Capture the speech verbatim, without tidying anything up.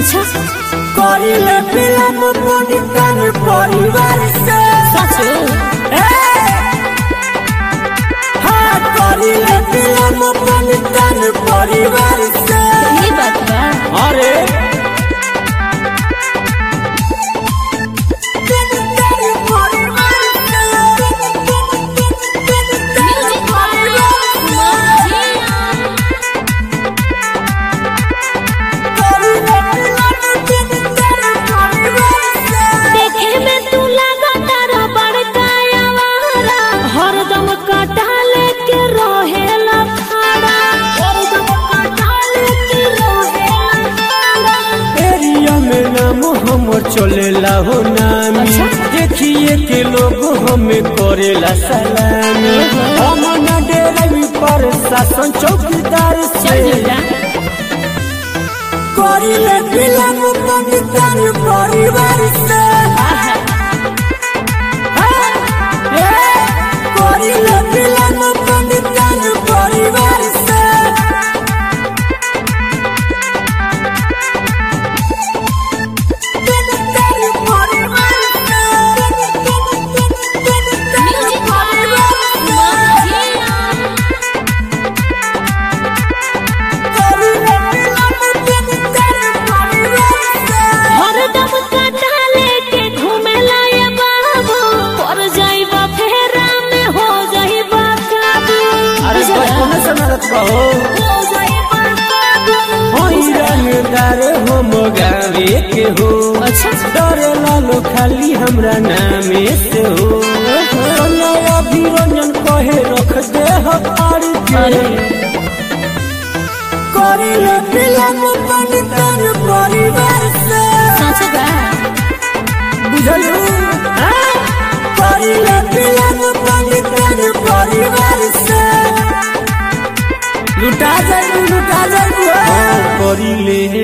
अच्छा करिले फिल्म बनिकन परिवार से सच हाँ करिले फिल्म बनिकन परिवार से ये बात बा। अरे चलेला हो नामी अच्छा? देखिए के लोग हमें करेला सलामी हम न डेराई पर शासन चौकीदार से करिले फिल्म बनिकन परिवार से करिले फिल्म बनिकन परिवार से हम गावे के हो अच्छा डरे लालो खाली हमरा नामे से हो अभी रंजन कहे रख दे हमार के करिले फिल्म बनिकन परिवार से सच बा बुझलू करिले फिल्म बनिकन परिवार से लुटा जाए लुटा जाए करिले